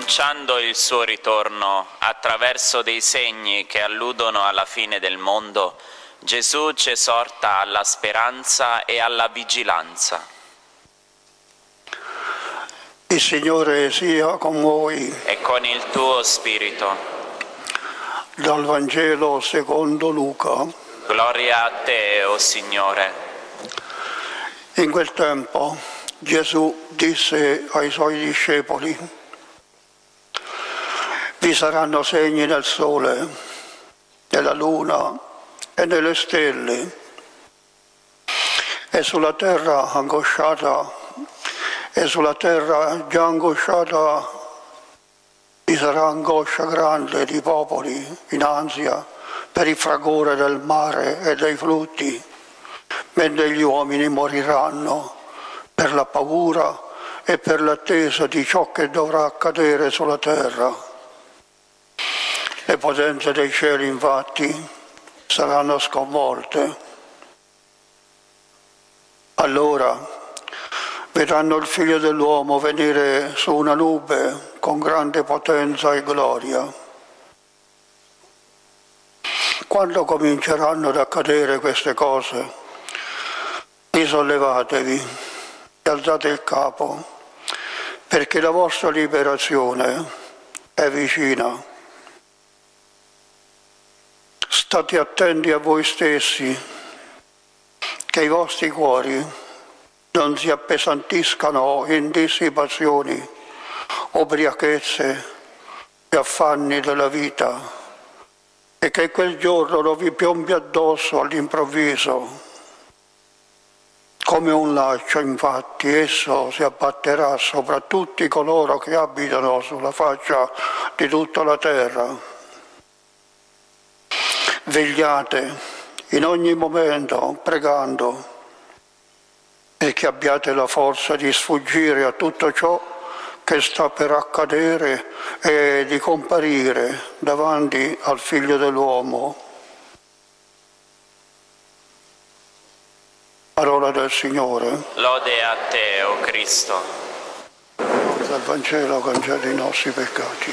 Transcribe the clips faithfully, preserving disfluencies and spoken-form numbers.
annunciando il suo ritorno attraverso dei segni che alludono alla fine del mondo, Gesù ci esorta alla speranza e alla vigilanza. Il Signore sia con voi. E con il tuo spirito. Dal Vangelo secondo Luca. Gloria a te, o Signore. In quel tempo Gesù disse ai suoi discepoli: vi saranno segni nel sole, nella luna e nelle stelle, e sulla terra angosciata e sulla terra già angosciata vi sarà angoscia grande di popoli in ansia per il fragore del mare e dei flutti, mentre gli uomini moriranno per la paura e per l'attesa di ciò che dovrà accadere sulla terra. Le potenze dei cieli, infatti, saranno sconvolte. Allora vedranno il Figlio dell'uomo venire su una nube con grande potenza e gloria. Quando cominceranno ad accadere queste cose, risollevatevi e alzate il capo, perché la vostra liberazione è vicina. State attenti a voi stessi, che i vostri cuori non si appesantiscano in dissipazioni, ubriachezze e affanni della vita, e che quel giorno non vi piombi addosso all'improvviso. Come un laccio, infatti, esso si abbatterà sopra tutti coloro che abitano sulla faccia di tutta la terra. Vegliate in ogni momento, pregando, perché abbiate la forza di sfuggire a tutto ciò che sta per accadere e di comparire davanti al Figlio dell'uomo. Parola del Signore. Lode a te, o Cristo. Dal Vangelo cancella i nostri peccati.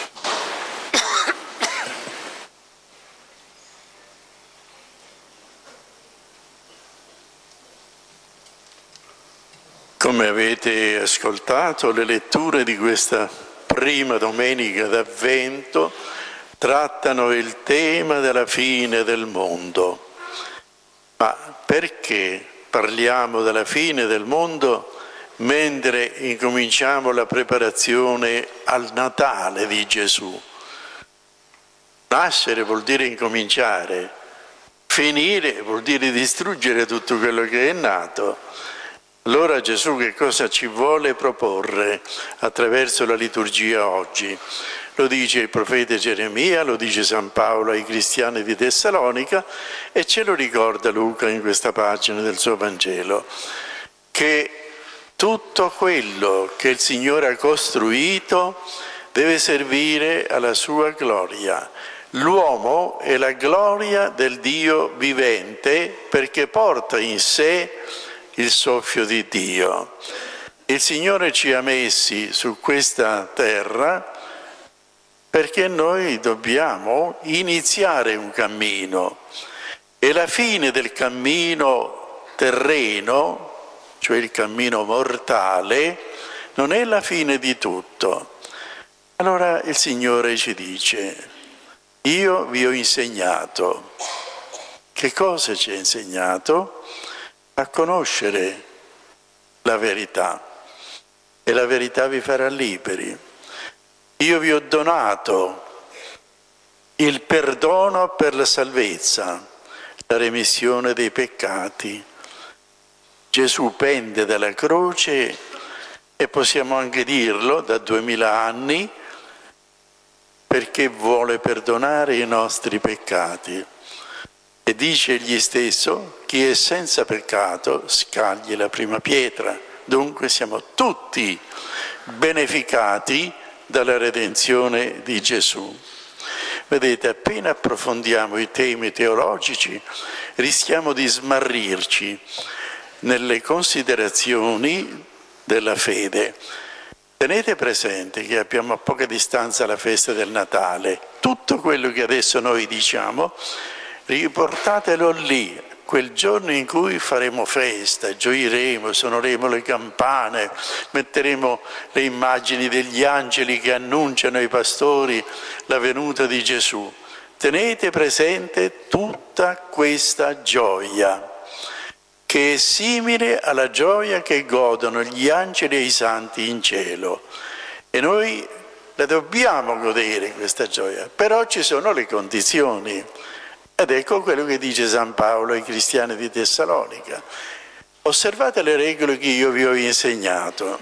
Come avete ascoltato, le letture di questa prima domenica d'Avvento trattano il tema della fine del mondo. Ma perché parliamo della fine del mondo mentre incominciamo la preparazione al Natale di Gesù? Nascere vuol dire incominciare, finire vuol dire distruggere tutto quello che è nato. Allora Gesù che cosa ci vuole proporre attraverso la liturgia oggi? Lo dice il profeta Geremia, lo dice San Paolo ai cristiani di Tessalonica e ce lo ricorda Luca in questa pagina del suo Vangelo, che tutto quello che il Signore ha costruito deve servire alla sua gloria. L'uomo è la gloria del Dio vivente perché porta in sé il soffio di Dio. Il Signore ci ha messi su questa terra perché noi dobbiamo iniziare un cammino e la fine del cammino terreno, cioè il cammino mortale, non è la fine di tutto. Allora il Signore ci dice: io vi ho insegnato. Che cosa ci ha insegnato? A conoscere la verità, e la verità vi farà liberi. Io vi ho donato il perdono per la salvezza, la remissione dei peccati. Gesù pende dalla croce e possiamo anche dirlo da duemila anni perché vuole perdonare i nostri peccati. E dice egli stesso: chi è senza peccato scagli la prima pietra. Dunque siamo tutti beneficati dalla redenzione di Gesù. Vedete, appena approfondiamo i temi teologici rischiamo di smarrirci nelle considerazioni della fede. Tenete presente che abbiamo a poca distanza la festa del Natale. Tutto quello che adesso noi diciamo, riportatelo lì, quel giorno in cui faremo festa, gioiremo, suoneremo le campane, metteremo le immagini degli angeli che annunciano ai pastori la venuta di Gesù. Tenete presente tutta questa gioia, che è simile alla gioia che godono gli angeli e i santi in cielo. E noi la dobbiamo godere questa gioia, però ci sono le condizioni. Ed ecco quello che dice San Paolo ai cristiani di Tessalonica. Osservate le regole che io vi ho insegnato.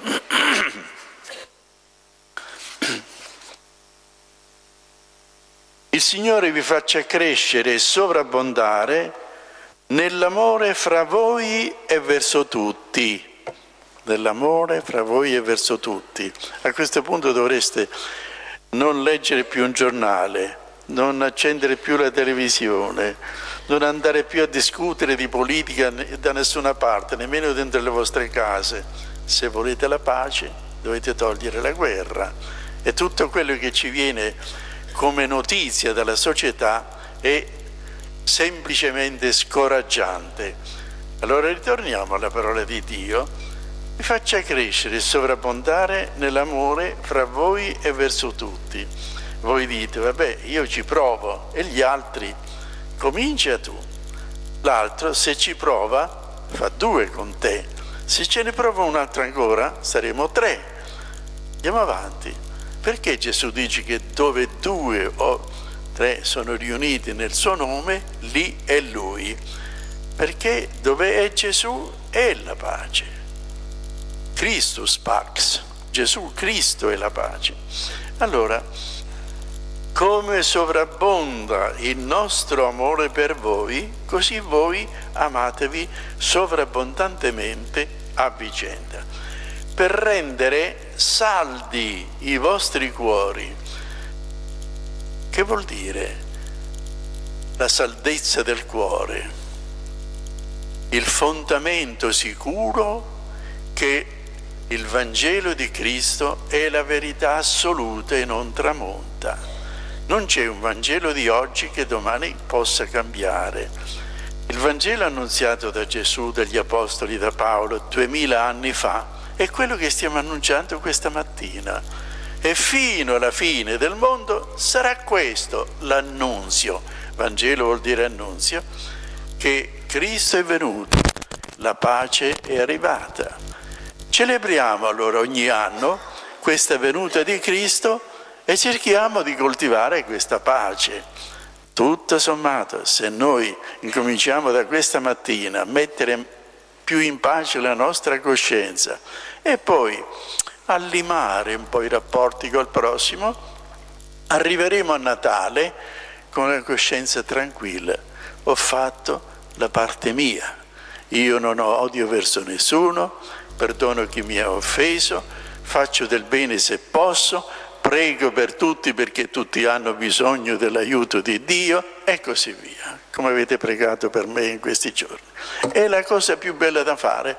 Il Signore vi faccia crescere e sovrabbondare nell'amore fra voi e verso tutti. Nell'amore fra voi e verso tutti. A questo punto dovreste non leggere più un giornale, non accendere più la televisione, non andare più a discutere di politica da nessuna parte, nemmeno dentro le vostre case. Se volete la pace, dovete togliere la guerra. E tutto quello che ci viene come notizia dalla società è semplicemente scoraggiante. Allora ritorniamo alla parola di Dio: vi faccia crescere e sovrabbondare nell'amore fra voi e verso tutti. Voi dite, vabbè, io ci provo, e gli altri? Comincia tu. L'altro, se ci prova, fa due con te. Se ce ne prova un altro ancora, saremo tre. Andiamo avanti. Perché Gesù dice che dove due o tre sono riuniti nel suo nome, lì è Lui? Perché dove è Gesù è la pace. Christus pax, Gesù Cristo è la pace. Allora, come sovrabbonda il nostro amore per voi, così voi amatevi sovrabbondantemente a vicenda, per rendere saldi i vostri cuori. Che vuol dire la saldezza del cuore? Il fondamento sicuro che il Vangelo di Cristo è la verità assoluta e non tramonta. Non c'è un Vangelo di oggi che domani possa cambiare. Il Vangelo annunziato da Gesù, dagli Apostoli, da Paolo duemila anni fa è quello che stiamo annunciando questa mattina. E fino alla fine del mondo sarà questo l'annunzio. Vangelo vuol dire annunzio, che Cristo è venuto, la pace è arrivata. Celebriamo allora ogni anno questa venuta di Cristo e cerchiamo di coltivare questa pace. Tutto sommato, se noi incominciamo da questa mattina a mettere più in pace la nostra coscienza e poi a limare un po' i rapporti col prossimo, arriveremo a Natale con una coscienza tranquilla. Ho fatto la parte mia, io non ho odio verso nessuno, perdono chi mi ha offeso, faccio del bene se posso, prego per tutti perché tutti hanno bisogno dell'aiuto di Dio e così via, come avete pregato per me in questi giorni. È la cosa più bella da fare.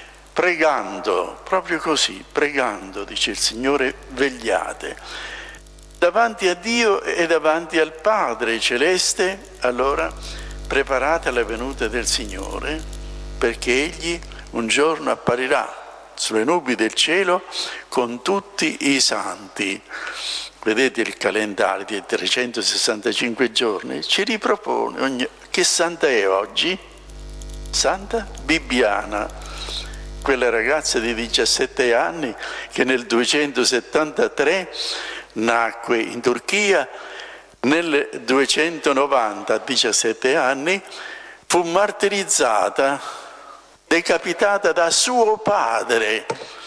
Pregando, proprio così, pregando, dice il Signore, vegliate. Davanti a Dio e davanti al Padre Celeste, allora preparate la venuta del Signore, perché Egli un giorno apparirà sulle nubi del cielo con tutti i santi. Vedete il calendario dei trecentosessantacinque giorni, ci ripropone. Ogni... Che santa è oggi? Santa Bibbiana. Quella ragazza di diciassette anni che nel duecentosettantatré nacque in Turchia, nel duecentonovanta, a diciassette anni, fu martirizzata, decapitata da suo padre,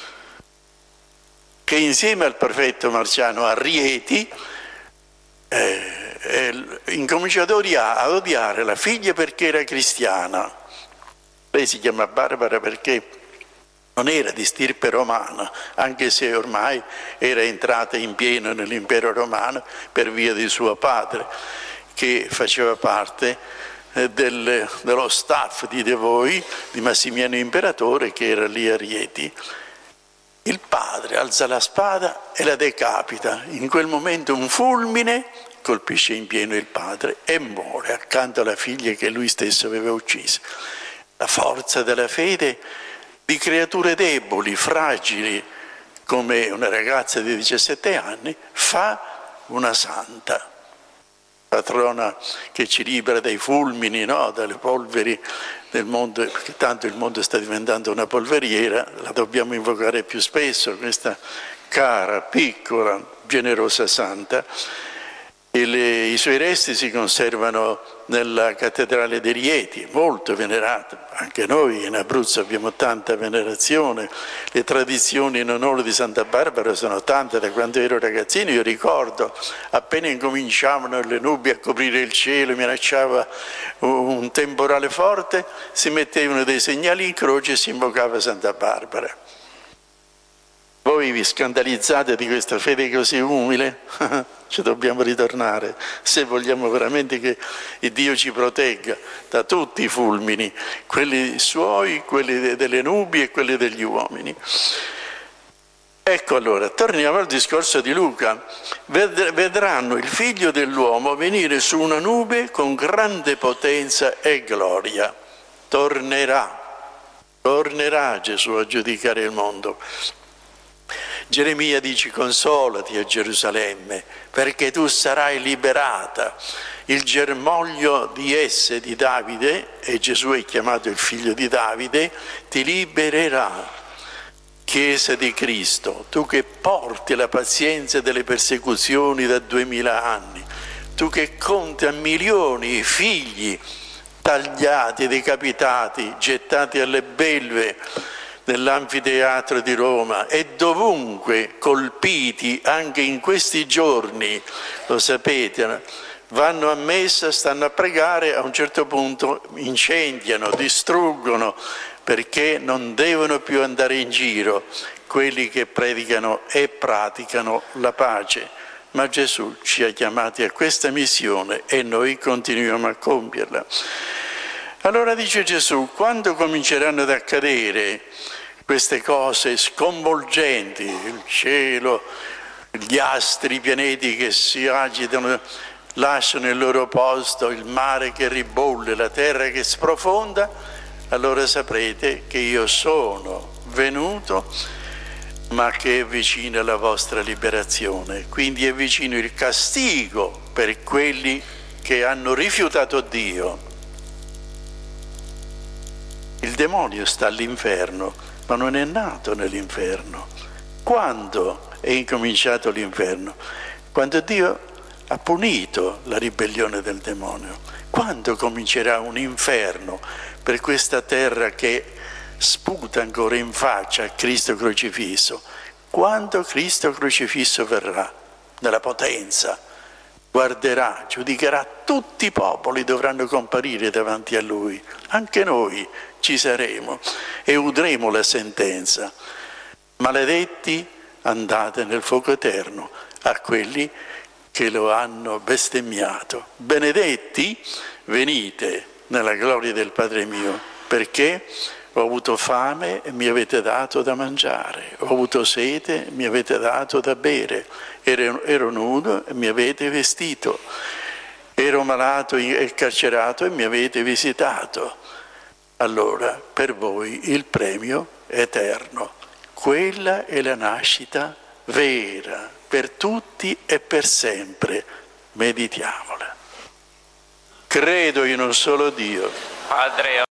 che insieme al prefetto Marciano a Rieti eh, eh, incominciò ad odiare, ad odiare la figlia perché era cristiana. Lei si chiama Barbara perché non era di stirpe romana, anche se ormai era entrata in pieno nell'impero romano per via di suo padre, che faceva parte del, dello staff di Devoi, di Massimiano Imperatore, che era lì a Rieti. il padre alza la spada e la decapita. In quel momento un fulmine colpisce in pieno il padre e muore accanto alla figlia che lui stesso aveva ucciso. La forza della fede di creature deboli, fragili, come una ragazza di diciassette anni, fa una santa, patrona che ci libera dai fulmini, no? Dalle polveri del mondo, perché tanto il mondo sta diventando una polveriera, la dobbiamo invocare più spesso, questa cara, piccola, generosa santa. E le, i suoi resti si conservano nella cattedrale di Rieti, molto venerata. Anche noi in Abruzzo abbiamo tanta venerazione. Le tradizioni in onore di Santa Barbara sono tante. Da quando ero ragazzino io ricordo, appena incominciavano le nubi a coprire il cielo, minacciava un temporale forte, si mettevano dei segnali in croce e si invocava Santa Barbara. Voi vi scandalizzate di questa fede così umile? Ci dobbiamo ritornare, se vogliamo veramente che il Dio ci protegga da tutti i fulmini, quelli suoi, quelli delle nubi e quelli degli uomini. Ecco allora, torniamo al discorso di Luca. Vedranno il figlio dell'uomo venire su una nube con grande potenza e gloria. Tornerà, tornerà Gesù a giudicare il mondo. Geremia dice: consolati a Gerusalemme, perché tu sarai liberata. Il germoglio di esse, di Davide, e Gesù è chiamato il figlio di Davide, ti libererà. Chiesa di Cristo, tu che porti la pazienza delle persecuzioni da duemila anni, tu che conti a milioni i figli tagliati, decapitati, gettati alle belve nell'anfiteatro di Roma e dovunque colpiti anche in questi giorni, lo sapete, vanno a messa, stanno a pregare, a un certo punto incendiano, distruggono, perché non devono più andare in giro quelli che predicano e praticano la pace. Ma Gesù ci ha chiamati a questa missione e noi continuiamo a compierla. Allora dice Gesù, quando cominceranno ad accadere queste cose sconvolgenti, il cielo, gli astri, i pianeti che si agitano, lasciano il loro posto, il mare che ribolle, la terra che sprofonda, allora saprete che io sono venuto, ma che è vicina la vostra liberazione. Quindi è vicino il castigo per quelli che hanno rifiutato Dio. Il demonio sta all'inferno, ma non è nato nell'inferno. Quando è incominciato l'inferno? Quando Dio ha punito la ribellione del demonio. Quando comincerà un inferno per questa terra che sputa ancora in faccia a Cristo crocifisso? Quando Cristo crocifisso verrà nella potenza, guarderà, giudicherà tutti i popoli, dovranno comparire davanti a Lui. Anche noi ci saremo e udremo la sentenza. Maledetti, andate nel fuoco eterno, a quelli che lo hanno bestemmiato. Benedetti, venite nella gloria del Padre mio, perché ho avuto fame e mi avete dato da mangiare, ho avuto sete e mi avete dato da bere, ero, ero nudo e mi avete vestito, ero malato e carcerato e mi avete visitato. Allora per voi il premio è eterno. Quella è la nascita vera, per tutti e per sempre. Meditiamola. Credo in un solo Dio, Padre